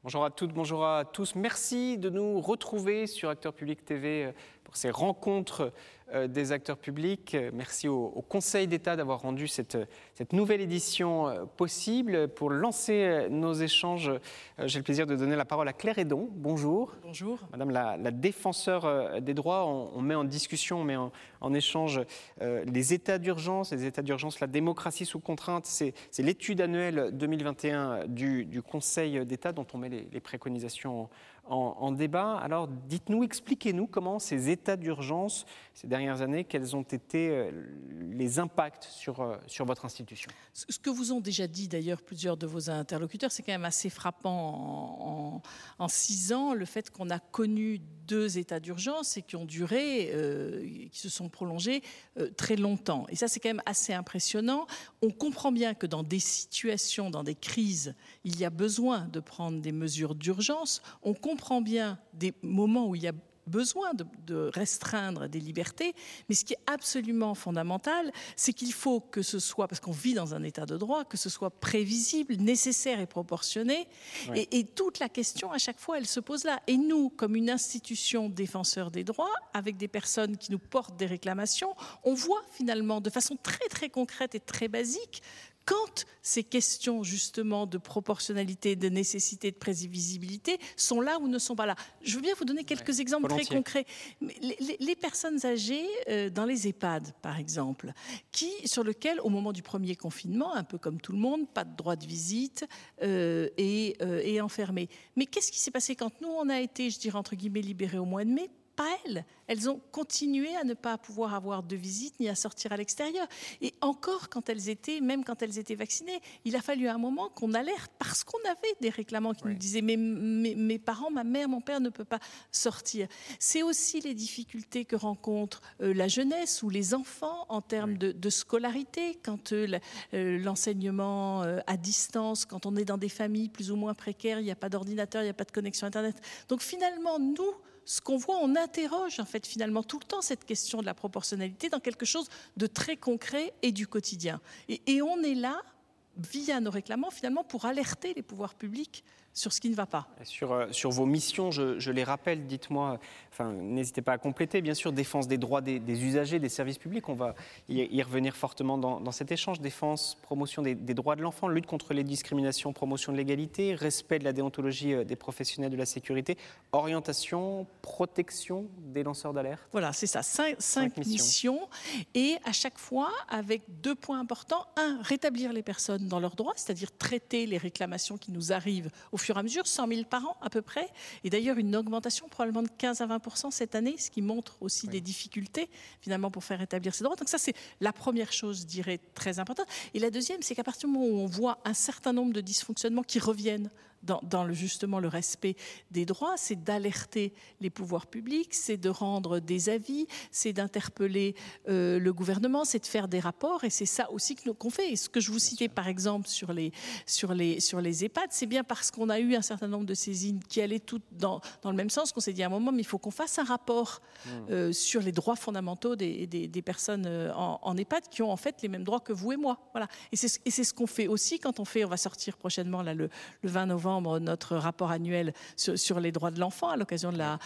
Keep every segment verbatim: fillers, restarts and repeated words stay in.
Bonjour à toutes, bonjour à tous. Merci de nous retrouver sur Acteurs Publics T V pour ces rencontres des acteurs publics. Merci au, au Conseil d'État d'avoir rendu cette, cette nouvelle édition possible. Pour lancer nos échanges, j'ai le plaisir de donner la parole à Claire Hédon. Bonjour. Bonjour. Madame la, la défenseure des droits, on, on met en discussion, on met en, en échange euh, les états d'urgence, les états d'urgence, la démocratie sous contrainte. C'est, c'est l'étude annuelle deux mille vingt et un du, du Conseil d'État dont on met les, les préconisations en, en, en débat. Alors dites-nous, expliquez-nous comment ces états d'urgence, ces dernières années, quels ont été les impacts sur, sur votre institution? Ce que vous ont déjà dit d'ailleurs plusieurs de vos interlocuteurs, c'est quand même assez frappant en, en, en six ans, le fait qu'on a connu deux états d'urgence et qui ont duré, euh, qui se sont prolongés euh, très longtemps. Et ça, c'est quand même assez impressionnant. On comprend bien que dans des situations, dans des crises, il y a besoin de prendre des mesures d'urgence. On comprend bien des moments où il y a besoin de, de restreindre des libertés, mais ce qui est absolument fondamental, c'est qu'il faut que ce soit, parce qu'on vit dans un état de droit, que ce soit prévisible, nécessaire et proportionné. Oui. Et, et toute la question, à chaque fois, elle se pose là. Et nous, comme une institution défenseur des droits, avec des personnes qui nous portent des réclamations, on voit finalement de façon très très concrète et très basique quand ces questions justement de proportionnalité, de nécessité, de prévisibilité sont là ou ne sont pas là. Je veux bien vous donner quelques ouais, exemples volontiers. Très concrets. Les, les, les personnes âgées euh, dans les EHPAD, par exemple, qui, sur lesquelles, au moment du premier confinement, un peu comme tout le monde, pas de droit de visite euh, et, euh, et enfermées. Mais qu'est-ce qui s'est passé quand nous, on a été, je dirais entre guillemets, libérés au mois de mai? Pas elles. Elles ont continué à ne pas pouvoir avoir de visite ni à sortir à l'extérieur. Et encore, quand elles étaient, même quand elles étaient vaccinées, il a fallu un moment qu'on alerte parce qu'on avait des réclamants qui oui. nous disaient mais mes, mes parents, ma mère, mon père ne peut pas sortir. C'est aussi les difficultés que rencontre euh, la jeunesse ou les enfants en termes oui. de, de scolarité, quand euh, l'enseignement euh, à distance, quand on est dans des familles plus ou moins précaires, il n'y a pas d'ordinateur, il n'y a pas de connexion Internet. Donc finalement, nous, ce qu'on voit, on interroge en fait finalement tout le temps cette question de la proportionnalité dans quelque chose de très concret et du quotidien. Et, et on est là, via nos réclamants, finalement, pour alerter les pouvoirs publics sur ce qui ne va pas. Sur, euh, sur vos missions, je, je les rappelle, dites-moi, enfin, n'hésitez pas à compléter, bien sûr, défense des droits des, des usagers, des services publics, on va y, y revenir fortement dans, dans cet échange, défense, promotion des, des droits de l'enfant, lutte contre les discriminations, promotion de l'égalité, respect de la déontologie des professionnels de la sécurité, orientation, protection des lanceurs d'alerte. Voilà, c'est ça, cinq, cinq, cinq missions. missions, et à chaque fois avec deux points importants. Un, rétablir les personnes dans leurs droits, c'est-à-dire traiter les réclamations qui nous arrivent au fur et à mesure, cent mille par an à peu près, et d'ailleurs une augmentation probablement de quinze à vingt pour cent cette année, ce qui montre aussi oui. des difficultés finalement pour faire rétablir ces droits. Donc ça c'est la première chose, je dirais, très importante. Et la deuxième, c'est qu'à partir du moment où on voit un certain nombre de dysfonctionnements qui reviennent dans, dans le, justement le respect des droits, c'est d'alerter les pouvoirs publics, c'est de rendre des avis, c'est d'interpeller euh, le gouvernement, c'est de faire des rapports, et c'est ça aussi que nous, qu'on fait. Et ce que je vous citais par exemple sur les, sur les, sur les EHPAD, c'est bien parce qu'on a eu un certain nombre de saisines qui allaient toutes dans, dans le même sens qu'on s'est dit à un moment, mais il faut qu'on fasse un rapport mmh. euh, sur les droits fondamentaux des, des, des personnes en, en EHPAD qui ont en fait les mêmes droits que vous et moi. Voilà. Et c'est, et c'est ce qu'on fait aussi quand on fait, on va sortir prochainement là, le, le vingt novembre, notre rapport annuel sur, sur les droits de l'enfant à l'occasion de la,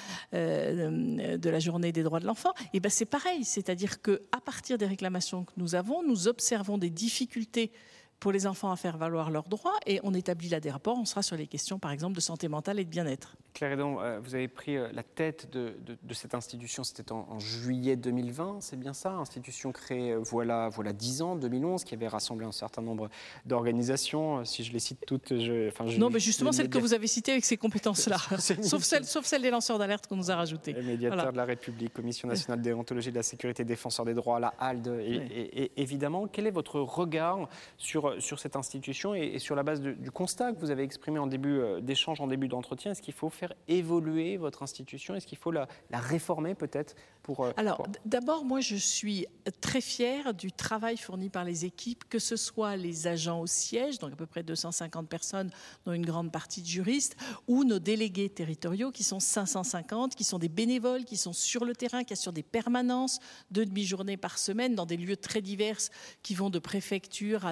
euh, de la journée des droits de l'enfant. Et ben c'est pareil, c'est-à-dire qu'à partir des réclamations que nous avons, nous observons des difficultés pour les enfants à faire valoir leurs droits, et on établit là des rapports. On sera sur les questions, par exemple, de santé mentale et de bien-être. Claire Hédon, vous avez pris la tête de, de, de cette institution, c'était en, en juillet deux mille vingt, c'est bien ça? Institution créée voilà, voilà dix ans, deux mille onze, qui avait rassemblé un certain nombre d'organisations. Si je les cite toutes... Je, enfin, je, non, mais justement, celles que vous avez citées avec ces compétences-là, sauf celles, sauf celles des lanceurs d'alerte qu'on nous a rajoutées. Le médiateur voilà. de la République, Commission nationale de déontologie de la sécurité, défenseur des droits, la H A L D, et, oui. et, et, évidemment. Quel est votre regard sur, sur cette institution et, et sur la base de, du constat que vous avez exprimé en début d'échange, en début d'entretien? Est-ce qu'il faut faire évoluer votre institution? Est-ce qu'il faut la, la réformer peut-être pour, Alors, pour... d'abord, moi, je suis très fière du travail fourni par les équipes, que ce soit les agents au siège, donc à peu près deux cent cinquante personnes, dont une grande partie de juristes, ou nos délégués territoriaux, qui sont cinq cent cinquante, qui sont des bénévoles, qui sont sur le terrain, qui assurent des permanences, deux demi-journées par semaine, dans des lieux très divers, qui vont de préfecture à des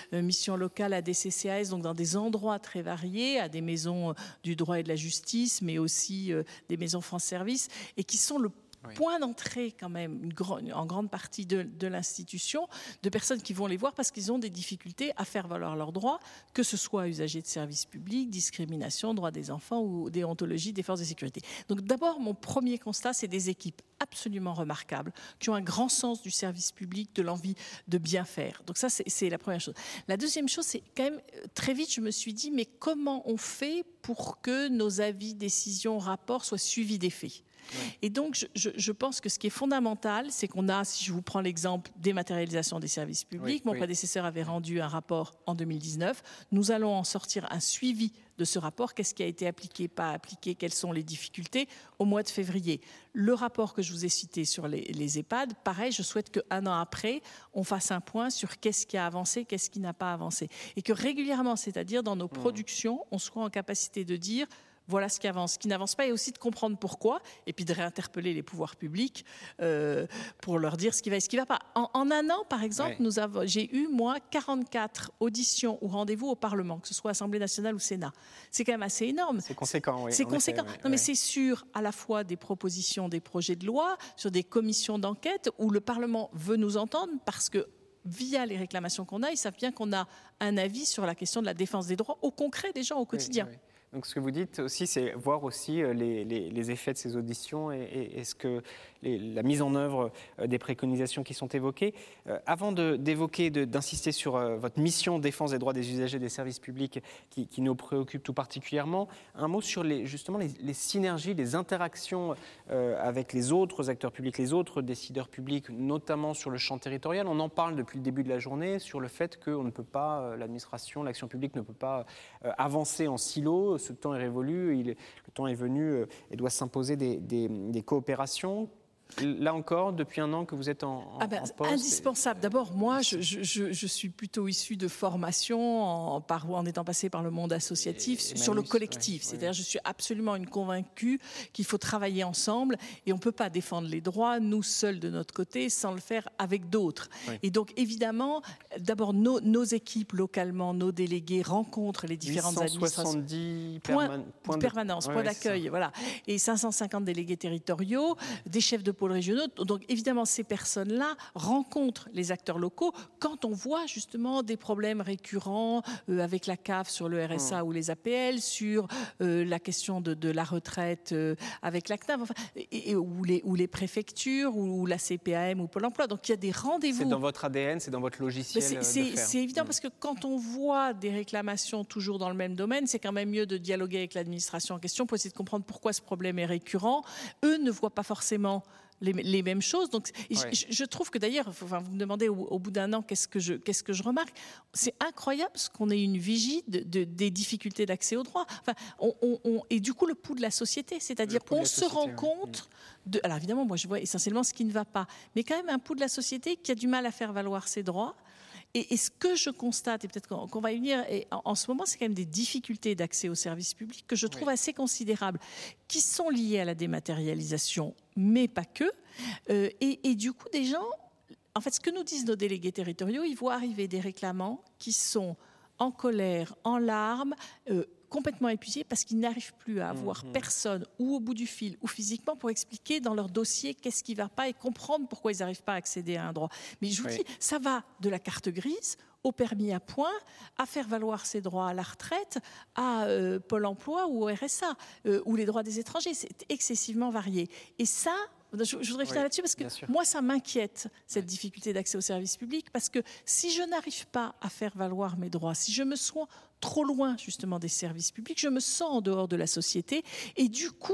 euh, missions locales à des C C A S, donc dans des endroits très variés, à des maisons du droit et de la justice, mais aussi euh, des maisons France Service, et qui sont le oui. point d'entrée quand même, une gro- en grande partie de, de l'institution, de personnes qui vont les voir parce qu'ils ont des difficultés à faire valoir leurs droits, que ce soit usagers de services publics, discrimination, droits des enfants ou déontologie des forces de sécurité. Donc d'abord, mon premier constat, c'est des équipes absolument remarquables, qui ont un grand sens du service public, de l'envie de bien faire. Donc ça, c'est, c'est la première chose. La deuxième chose, c'est quand même, très vite, je me suis dit, mais comment on fait pour que nos avis, décisions, rapports soient suivis des faits ? Oui. Et donc, je, je, je pense que ce qui est fondamental, c'est qu'on a, si je vous prends l'exemple dématérialisation des services publics, oui, mon oui. prédécesseur avait rendu un rapport en deux mille dix-neuf. Nous allons en sortir un suivi de ce rapport. Qu'est-ce qui a été appliqué, pas appliqué, quelles sont les difficultés au mois de février. Le rapport que je vous ai cité sur les, les EHPAD, pareil, je souhaite qu'un an après, on fasse un point sur qu'est-ce qui a avancé, qu'est-ce qui n'a pas avancé. Et que régulièrement, c'est-à-dire dans nos productions, on soit en capacité de dire voilà ce qui avance, ce qui n'avance pas, et aussi de comprendre pourquoi, et puis de réinterpeller les pouvoirs publics euh, pour leur dire ce qui va et ce qui ne va pas. En, en un an, par exemple, ouais. nous avons, j'ai eu, moi, quarante-quatre auditions ou rendez-vous au Parlement, que ce soit Assemblée nationale ou Sénat. C'est quand même assez énorme. C'est conséquent, oui. C'est conséquent. Effet, oui, non, mais oui. c'est sur, à la fois, des propositions, des projets de loi, sur des commissions d'enquête, où le Parlement veut nous entendre, parce que via les réclamations qu'on a, ils savent bien qu'on a un avis sur la question de la défense des droits au concret des gens, au quotidien. Oui, oui. Donc ce que vous dites aussi, c'est voir aussi les, les, les effets de ces auditions et, et, et ce que les, la mise en œuvre des préconisations qui sont évoquées. Euh, avant de, d'évoquer, de, d'insister sur euh, votre mission défense des droits des usagers des services publics qui, qui nous préoccupe tout particulièrement, un mot sur les, justement les, les synergies, les interactions euh, avec les autres acteurs publics, les autres décideurs publics, notamment sur le champ territorial. On en parle depuis le début de la journée sur le fait qu'on ne peut pas, euh, l'administration, l'action publique ne peut pas euh, avancer en silo. Ce temps est révolu, il est, le temps est venu euh, et doit s'imposer des, des, des coopérations. Là encore, depuis un an que vous êtes en, en, ah ben, en poste. Indispensable. D'abord, moi, je, je, je suis plutôt issue de formation en, par, en étant passée par le monde associatif et, et sur Manus, le collectif. Ouais, C'est-à-dire, ouais. je suis absolument une convaincue qu'il faut travailler ensemble et on ne peut pas défendre les droits, nous seuls de notre côté, sans le faire avec d'autres. Ouais. Et donc, évidemment, d'abord, nos, nos équipes localement, nos délégués rencontrent les différentes administrations. huit cent soixante-dix points perman- point de permanence, ouais, points ouais, d'accueil, voilà. Et cinq cent cinquante délégués territoriaux, des chefs de pôles régionaux. Donc évidemment, ces personnes-là rencontrent les acteurs locaux quand on voit justement des problèmes récurrents euh, avec la C A F sur le R S A mmh. ou les A P L, sur euh, la question de, de la retraite euh, avec la C N A V, enfin, et, et, ou, les, ou les préfectures, ou, ou la C P A M ou Pôle emploi. Donc il y a des rendez-vous. C'est dans votre A D N, c'est dans votre logiciel c'est, de c'est, faire. C'est évident mmh. parce que quand on voit des réclamations toujours dans le même domaine, c'est quand même mieux de dialoguer avec l'administration en question pour essayer de comprendre pourquoi ce problème est récurrent. Eux ne voient pas forcément Les, les mêmes choses. Donc, ouais. je, je trouve que d'ailleurs, enfin, vous me demandez au, au bout d'un an qu'est-ce que, je, qu'est-ce que je remarque. C'est incroyable ce qu'on ait une vigie de, de, des difficultés d'accès aux droits. Enfin, on, on, on, et du coup, le pouls de la société, c'est-à-dire on se société, rend ouais. compte de... Alors évidemment, moi je vois essentiellement ce qui ne va pas, mais quand même un pouls de la société qui a du mal à faire valoir ses droits. Et, et ce que je constate, et peut-être qu'on, qu'on va y venir, et en, en ce moment, c'est quand même des difficultés d'accès aux services publics que je trouve oui. assez considérables, qui sont liées à la dématérialisation, mais pas que. Euh, et, et du coup, des gens, en fait, ce que nous disent nos délégués territoriaux, ils voient arriver des réclamants qui sont en colère, en larmes, euh, complètement épuisés parce qu'ils n'arrivent plus à avoir mmh. personne ou au bout du fil ou physiquement pour expliquer dans leur dossier qu'est-ce qui ne va pas et comprendre pourquoi ils n'arrivent pas à accéder à un droit. Mais je vous oui. dis, ça va de la carte grise au permis à points, à faire valoir ses droits à la retraite, à euh, Pôle emploi ou au R S A, euh, ou les droits des étrangers. C'est excessivement varié. Et ça, je, je voudrais finir oui, là-dessus parce que moi, ça m'inquiète, cette oui. difficulté d'accès aux services publics, parce que si je n'arrive pas à faire valoir mes droits, si je me sens trop loin justement des services publics, je me sens en dehors de la société, et du coup,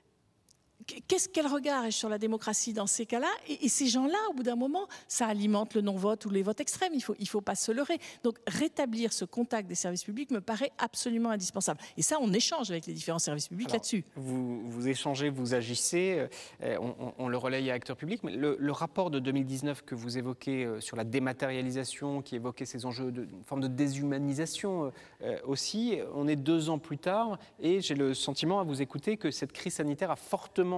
qu'est-ce, quel regard est sur la démocratie dans ces cas-là ? Et, et ces gens-là, au bout d'un moment, ça alimente le non-vote ou les votes extrêmes. Il ne faut, il faut pas se leurrer. Donc, rétablir ce contact des services publics me paraît absolument indispensable. Et ça, on échange avec les différents services publics Alors, là-dessus. Vous, vous échangez, vous agissez, euh, on, on, on le relaye à acteurs publics. Mais le, le rapport de deux mille dix-neuf que vous évoquez euh, sur la dématérialisation, qui évoquait ces enjeux de une forme de déshumanisation euh, aussi, on est deux ans plus tard et j'ai le sentiment à vous écouter que cette crise sanitaire a fortement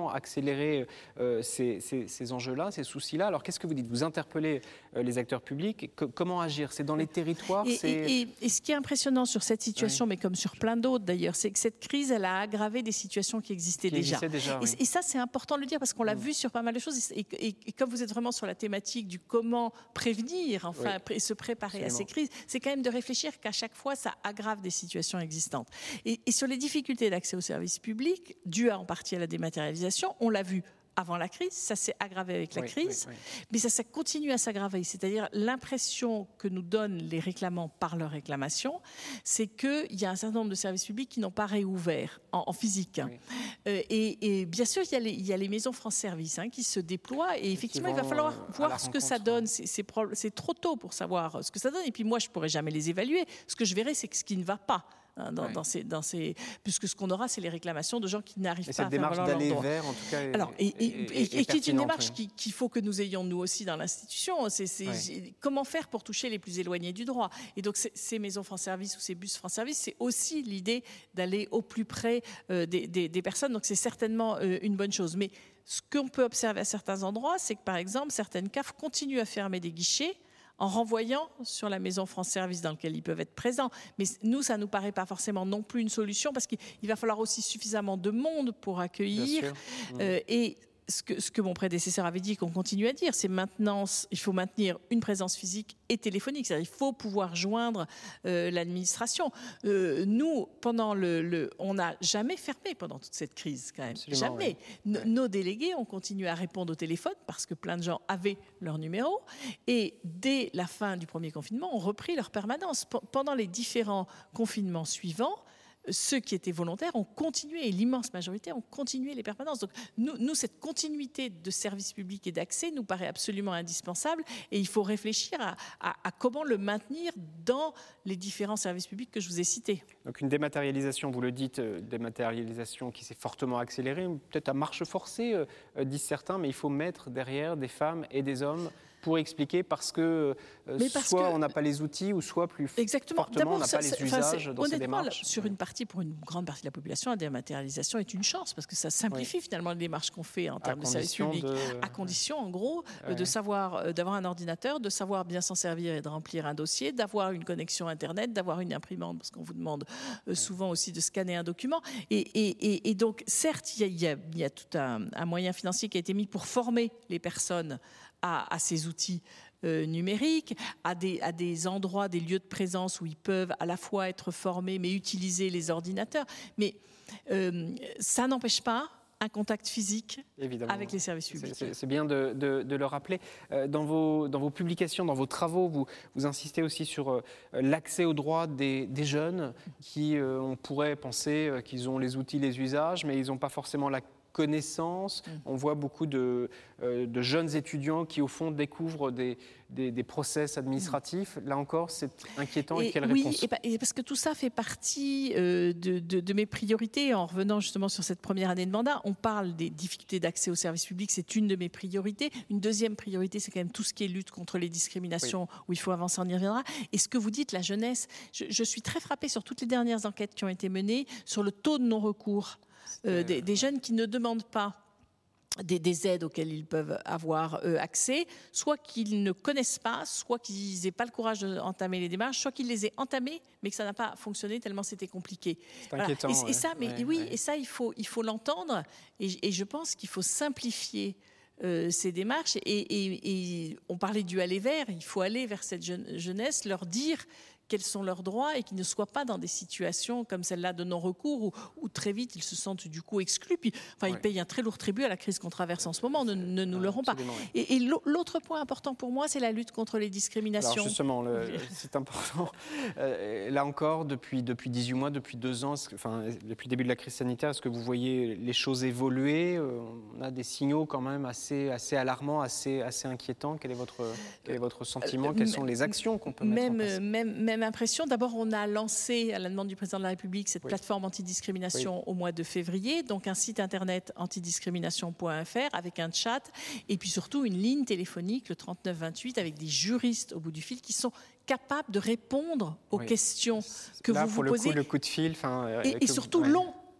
fortement accéléré euh, ces, ces, ces enjeux-là, ces soucis-là. Alors qu'est-ce que vous dites? Vous interpellez euh, les acteurs publics. Que, comment agir? C'est dans les territoires et, c'est... et, et, et ce qui est impressionnant sur cette situation, oui. mais comme sur plein d'autres d'ailleurs, c'est que cette crise, elle a aggravé des situations qui existaient qui déjà. Existait déjà et, oui. et ça, c'est important de le dire parce qu'on l'a mmh. vu sur pas mal de choses. Et, et, et comme vous êtes vraiment sur la thématique du comment prévenir, enfin, oui. pré- se préparer Absolument. à ces crises, c'est quand même de réfléchir qu'à chaque fois, ça aggrave des situations existantes. Et, et sur les difficultés d'accès aux services publics, dues en partie à la dématérialisation, on l'a vu avant la crise, ça s'est aggravé avec la oui, crise, oui, oui. mais ça, ça continue à s'aggraver. C'est-à-dire l'impression que nous donnent les réclamants par leur réclamation, c'est qu'il y a un certain nombre de services publics qui n'ont pas réouvert en, en physique. Oui. Euh, et, et bien sûr, il y a les, il y a les maisons France Service hein, qui se déploient et effectivement, il va falloir voir ce que ça donne. C'est, c'est, c'est trop tôt pour savoir ce que ça donne. Et puis moi, je ne pourrai jamais les évaluer. Ce que je verrai, c'est ce qui ne va pas. Dans, oui. dans ces, dans ces, puisque ce qu'on aura, c'est les réclamations de gens qui n'arrivent et pas à faire valoir leur droit. Cette démarche d'aller vers, en tout cas, est, Alors, et, et, et, et, et qui est une démarche oui. qu'il faut que nous ayons nous aussi dans l'institution. C'est, c'est oui. comment faire pour toucher les plus éloignés du droit. Et donc, ces maisons France Service ou ces bus France Service, c'est aussi l'idée d'aller au plus près euh, des, des, des personnes. Donc, c'est certainement euh, une bonne chose. Mais ce qu'on peut observer à certains endroits, c'est que, par exemple, certaines C A F continuent à fermer des guichets en renvoyant sur la maison France Service dans laquelle ils peuvent être présents. Mais nous, ça ne nous paraît pas forcément non plus une solution parce qu'il va falloir aussi suffisamment de monde pour accueillir. Euh, et ce que, ce que mon prédécesseur avait dit, qu'on continue à dire, c'est maintenant, il faut maintenir une présence physique et téléphonique. C'est-à-dire il faut pouvoir joindre euh, l'administration. Euh, nous, pendant le, le, on n'a jamais fermé pendant toute cette crise, quand même. Absolument, jamais. Oui. N- nos délégués ont continué à répondre au téléphone parce que plein de gens avaient leur numéro. Et dès la fin du premier confinement, ont repris leur permanence. P- pendant les différents confinements suivants, ceux qui étaient volontaires ont continué, et l'immense majorité ont continué les permanences. Donc nous, nous, cette continuité de services publics et d'accès nous paraît absolument indispensable et il faut réfléchir à, à, à comment le maintenir dans les différents services publics que je vous ai cités. Donc une dématérialisation, vous le dites, euh, dématérialisation qui s'est fortement accélérée, peut-être à marche forcée, euh, disent certains, mais il faut mettre derrière des femmes et des hommes pour expliquer parce que euh, parce soit que, on n'a pas les outils ou soit plus exactement. fortement D'abord, on n'a ça, pas les enfin, usages dans ces démarches. Là, sur une partie, pour une grande partie de la population, la dématérialisation est une chance parce que ça simplifie oui. finalement les démarches qu'on fait en termes de services publics, de... à condition en gros ouais. de savoir, d'avoir un ordinateur, de savoir bien s'en servir et de remplir un dossier, d'avoir une connexion Internet, d'avoir une imprimante parce qu'on vous demande euh, souvent aussi de scanner un document. Et, et, et, et donc certes, il y a, il y a tout un, un moyen financier qui a été mis pour former les personnes à, à ces outils Euh, numériques, à des, à des endroits, des lieux de présence où ils peuvent à la fois être formés mais utiliser les ordinateurs. Mais euh, ça n'empêche pas un contact physique Évidemment. avec les services publics. C'est, c'est bien de, de, de le rappeler. Euh, dans, vos, dans vos publications, dans vos travaux, vous, vous insistez aussi sur euh, l'accès aux droits des, des jeunes qui, euh, on pourrait penser euh, qu'ils ont les outils, les usages, mais ils n'ont pas forcément la connaissance. Mmh. On voit beaucoup de, euh, de jeunes étudiants qui, au fond, découvrent des, des, des process administratifs. Mmh. Là encore, c'est inquiétant. Et, et quelle oui, réponse ? et, et parce que tout ça fait partie euh, de, de, de mes priorités. En revenant justement sur cette première année de mandat, on parle des difficultés d'accès aux services publics. C'est une de mes priorités. Une deuxième priorité, c'est quand même tout ce qui est lutte contre les discriminations, oui. où il faut avancer, on y reviendra. Et ce que vous dites, la jeunesse, je, je suis très frappée sur toutes les dernières enquêtes qui ont été menées sur le taux de non-recours. Euh, des, des jeunes qui ne demandent pas des, des aides auxquelles ils peuvent avoir euh, accès, soit qu'ils ne connaissent pas, soit qu'ils n'aient pas le courage d'entamer les démarches, soit qu'ils les aient entamées, mais que ça n'a pas fonctionné tellement c'était compliqué. C'est voilà. inquiétant. Et, ouais. et ça, mais ouais, oui, ouais. et ça, il faut, il faut l'entendre. Et, et je pense qu'il faut simplifier euh, ces démarches. Et, et, et on parlait du aller vers. Il faut aller vers cette jeunesse, leur dire quels sont leurs droits et qu'ils ne soient pas dans des situations comme celle-là de non-recours où, où très vite ils se sentent du coup exclus. Puis, enfin, ouais. ils payent un très lourd tribut à la crise qu'on traverse en ce moment, ne, ne nous ouais, l'aurons pas. Ouais. Et, et l'autre point important pour moi, c'est la lutte contre les discriminations. Alors justement, le, c'est important. Euh, là encore, depuis, depuis dix-huit mois, depuis deux ans, enfin, depuis le début de la crise sanitaire, est-ce que vous voyez les choses évoluer ? On a des signaux quand même assez, assez alarmants, assez, assez inquiétants. Quel est votre, quel est votre sentiment ? euh, Quelles sont les actions qu'on peut même, mettre en place ? Même, même impression. D'abord, on a lancé, à la demande du président de la République, cette oui. plateforme antidiscrimination oui. au mois de février, donc un site internet antidiscrimination point f r avec un chat et puis surtout une ligne téléphonique, le trente-neuf vingt-huit, avec des juristes au bout du fil qui sont capables de répondre aux oui. questions que Là, vous pour vous le posez. Coup, le coup de fil, et, et surtout oui. long.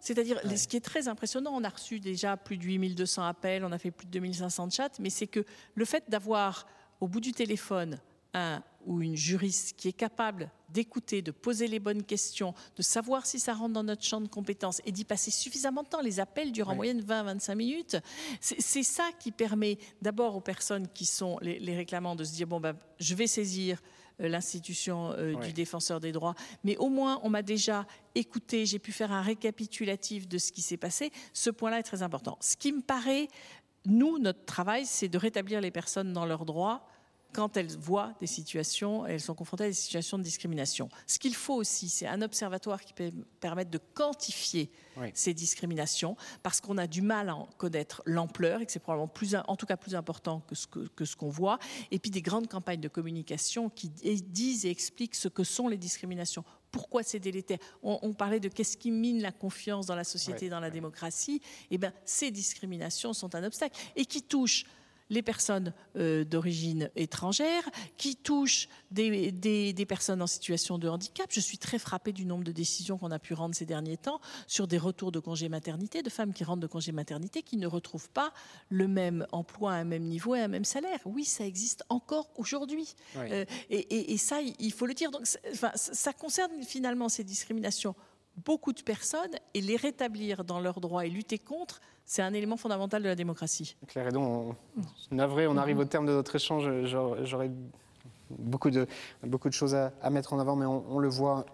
C'est-à-dire, Ouais. ce qui est très impressionnant, on a reçu déjà plus de huit mille deux cents appels, on a fait plus de deux mille cinq cents chats, mais c'est que le fait d'avoir au bout du téléphone un ou une juriste qui est capable d'écouter, de poser les bonnes questions, de savoir si ça rentre dans notre champ de compétences et d'y passer suffisamment de temps. Les appels durent en Oui. moyenne vingt à vingt-cinq minutes. C'est, c'est ça qui permet d'abord aux personnes qui sont les, les réclamants de se dire, bon, ben, je vais saisir euh, l'institution euh, Oui. du défenseur des droits, mais au moins on m'a déjà écouté, j'ai pu faire un récapitulatif de ce qui s'est passé. Ce point-là est très important. Ce qui me paraît, nous, notre travail, c'est de rétablir les personnes dans leurs droits quand elles voient des situations, elles sont confrontées à des situations de discrimination. Ce qu'il faut aussi, c'est un observatoire qui peut permettre de quantifier oui. ces discriminations, parce qu'on a du mal à en connaître l'ampleur et que c'est probablement plus, en tout cas plus important que ce, que, que ce qu'on voit. Et puis des grandes campagnes de communication qui disent et expliquent ce que sont les discriminations. Pourquoi c'est délétère ? on, on parlait de qu'est-ce qui mine la confiance dans la société, ouais, dans la ouais. démocratie. Eh bien, ces discriminations sont un obstacle et qui touchent les personnes euh, d'origine étrangère, qui touchent des, des, des personnes en situation de handicap. Je suis très frappée du nombre de décisions qu'on a pu rendre ces derniers temps sur des retours de congé maternité, de femmes qui rentrent de congé maternité, qui ne retrouvent pas le même emploi à un même niveau et un même salaire. Oui, ça existe encore aujourd'hui. Oui. Euh, et, et, et ça, il faut le dire. Donc, enfin, ça concerne finalement ces discriminations beaucoup de personnes, et les rétablir dans leurs droits et lutter contre, c'est un élément fondamental de la démocratie. Claire Hédon, on, navré, on arrive au terme de notre échange. J'aurais beaucoup de, beaucoup de choses à, à mettre en avant, mais on, on le voit.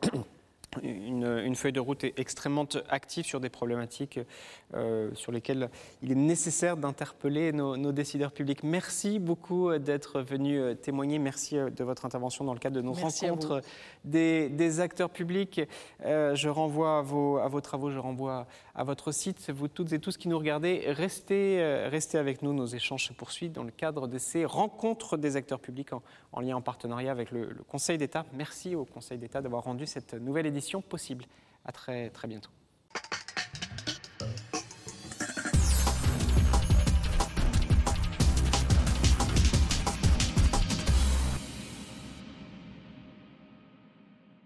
Une, une feuille de route est extrêmement active sur des problématiques euh, sur lesquelles il est nécessaire d'interpeller nos, nos décideurs publics. Merci beaucoup d'être venu témoigner. Merci de votre intervention dans le cadre de nos Merci rencontres des, des acteurs publics. Euh, je renvoie à vos, à vos travaux, je renvoie à votre site. Vous toutes et tous qui nous regardez, restez, euh, restez avec nous. Nos échanges se poursuivent dans le cadre de ces rencontres des acteurs publics en, en lien en partenariat avec le, le Conseil d'État. Merci au Conseil d'État d'avoir rendu cette nouvelle édition possible. À très, très bientôt.